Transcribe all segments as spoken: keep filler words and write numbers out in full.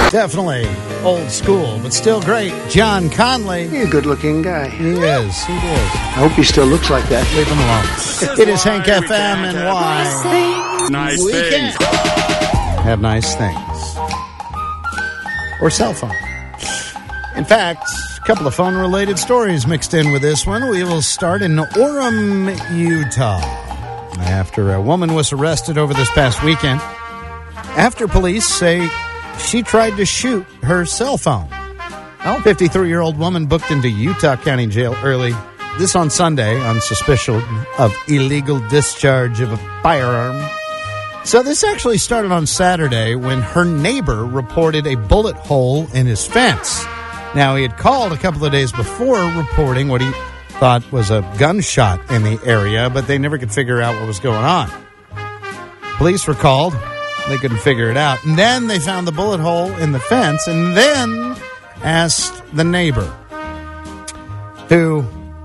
Definitely old school, but still great. John Conley. He's a good-looking guy. He is. He is. I hope he still looks like that. Leave him alone. It is Hank F M and why Nice we things. can't have nice things. Or cell phone. In fact, a couple of phone-related stories mixed in with this one. We will start in Orem, Utah. After a woman was arrested over this past weekend, after police say she tried to shoot her cell phone. Oh, fifty-three-year-old woman booked into Utah County Jail early this on Sunday on suspicion of illegal discharge of a firearm. So this actually started on Saturday when her neighbor reported a bullet hole in his fence. Now, he had called a couple of days before reporting what he thought was a gunshot in the area, but they never could figure out what was going on. Police were called. They couldn't figure it out. And then they found the bullet hole in the fence and then asked the neighbor, who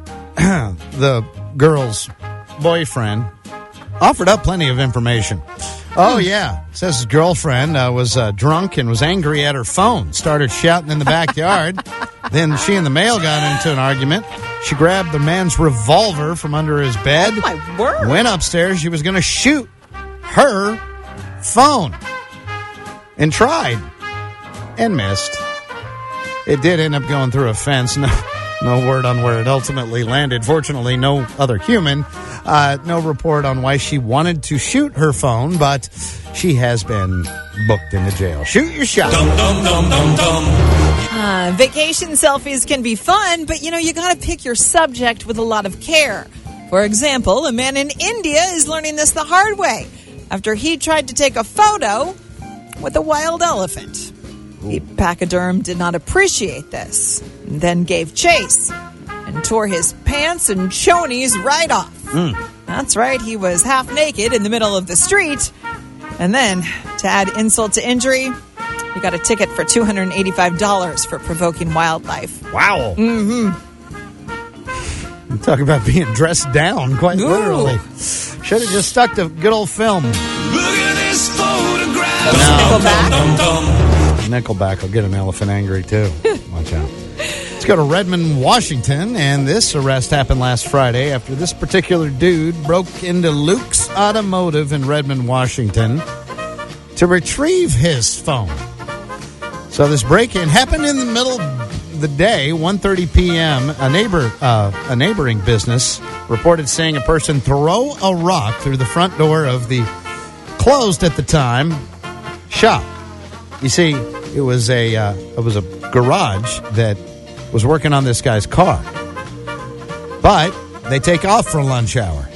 the girl's boyfriend offered up plenty of information. Oh, yeah. Says his girlfriend uh, was uh, drunk and was angry at her phone. Started shouting in the backyard. Then she and the male got into an argument. She grabbed the man's revolver from under his bed. Oh, my word. Went upstairs. She was going to shoot her phone. And tried. And missed. It did end up going through a fence. No, no word on where it ultimately landed. Fortunately, no other human. Uh, no report on why she wanted to shoot her phone, but she has been booked into jail. Shoot your shot. Dum, dum, dum, dum, dum. Uh, vacation selfies can be fun, but, you know, you got to pick your subject with a lot of care. For example, a man in India is learning this the hard way after he tried to take a photo with a wild elephant. The pachyderm did not appreciate this and then gave chase and tore his pants and chonies right off. Mm. That's right, he was half naked in the middle of the street. And then, to add insult to injury, he got a ticket for two hundred eighty-five dollars for provoking wildlife. Wow. Mm-hmm. You talk about being dressed down, quite Ooh. literally. Should have just stuck to good old film. Look at this photograph. No. Nickelback? Dum, dum, dum. Nickelback will get an elephant angry, too. Watch out. Let's go to Redmond, Washington, and this arrest happened last Friday after this particular dude broke into Luke's Automotive in Redmond, Washington to retrieve his phone. So this break-in happened in the middle of the day, one thirty p.m. A neighbor, uh, a neighboring business reported seeing a person throw a rock through the front door of the closed at the time shop. You see, it was a uh, it was a garage that was working on this guy's car. But they take off for lunch hour.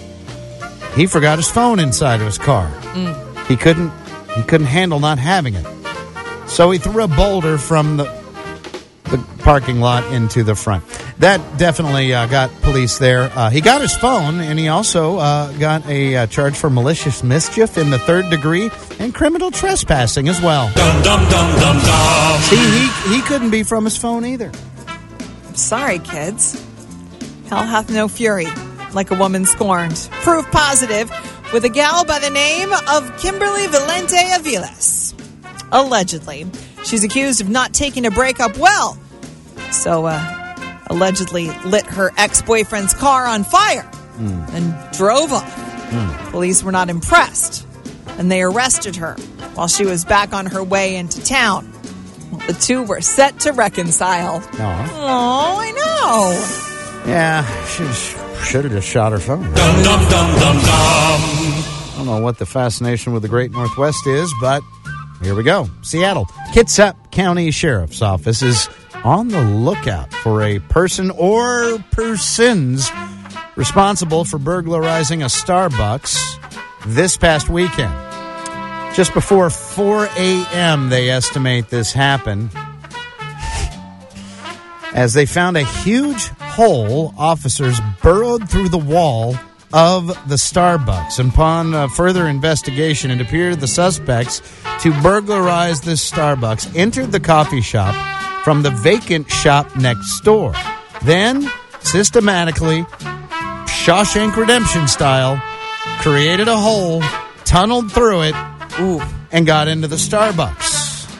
He forgot his phone inside of his car. Mm. He couldn't he couldn't handle not having it. So he threw a boulder from the the parking lot into the front. That definitely uh, got police there. Uh, he got his phone, and he also uh, got a uh, charge for malicious mischief in the third degree and criminal trespassing as well. Dum, dum, dum, dum, dum. See, he, he couldn't be from his phone either. Sorry, kids. Hell hath no fury, like a woman scorned. Proof positive with a gal by the name of Kimberly Valente Aviles. Allegedly. She's accused of not taking a breakup well. So, uh, allegedly lit her ex-boyfriend's car on fire mm. and drove off. Mm. Police were not impressed, and they arrested her while she was back on her way into town. Well, the two were set to reconcile. Oh, I know. Yeah, she should have just shot her phone. Dum, dum, dum, dum, dum. I don't know what the fascination with the Great Northwest is, but here we go. Seattle. Kitsap County Sheriff's Office is on the lookout for a person or persons responsible for burglarizing a Starbucks this past weekend. Just before four a.m., they estimate this happened. As they found a huge hole, officers burrowed through the wall of the Starbucks. And upon uh, further investigation, it appeared the suspects to burglarize this Starbucks entered the coffee shop from the vacant shop next door. Then, systematically, Shawshank Redemption style, created a hole, tunneled through it, ooh, and got into the Starbucks.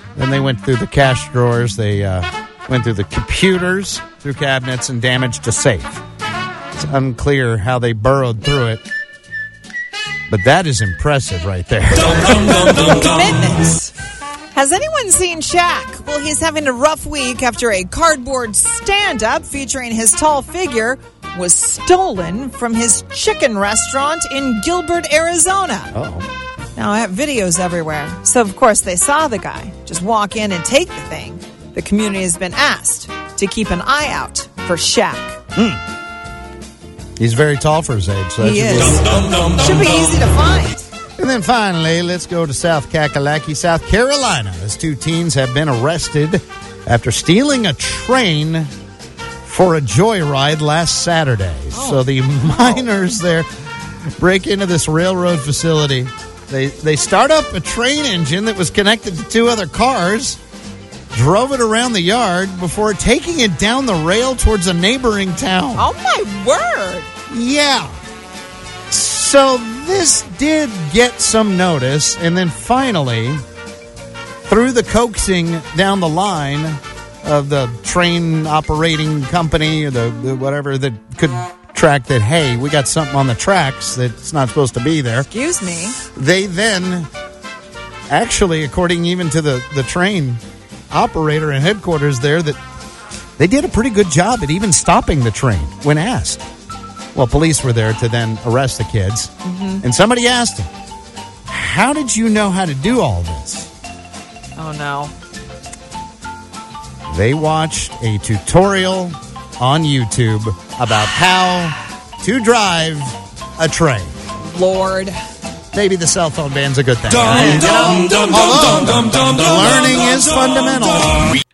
Then they went through the cash drawers. They uh, went through the computers, through cabinets, and damaged a safe. It's unclear how they burrowed through it. But that is impressive right there. Commitment. Has anyone seen Shaq? Well, he's having a rough week after a cardboard stand-up featuring his tall figure was stolen from his chicken restaurant in Gilbert, Arizona. Oh. Now, I have videos everywhere. So, of course, they saw the guy just walk in and take the thing. The community has been asked to keep an eye out for Shaq. Hmm. He's very tall for his age. So He that is. should be- Should be easy to find. And then finally, let's go to South Kakalaki, South Carolina, as two teens have been arrested after stealing a train for a joyride last Saturday. Oh. So the minors there break into this railroad facility. They they start up a train engine that was connected to two other cars, drove it around the yard before taking it down the rail towards a neighboring town. Oh, my word. Yeah. So this did get some notice, and then finally, through the coaxing down the line of the train operating company or the, the whatever that could track that, hey, we got something on the tracks that's not supposed to be there. Excuse me. They then, actually, according even to the, the train operator and headquarters there, that they did a pretty good job at even stopping the train when asked. Well, police were there to then arrest the kids. Mm-hmm. And somebody asked them, how did you know how to do all this? Oh, no. They watched a tutorial on YouTube about how to drive a train. Lord. Maybe the cell phone ban's a good thing. Dum, You know? dum, dum, Although, dum, dum, dum, dum, learning dum, is dum, fundamental. dum.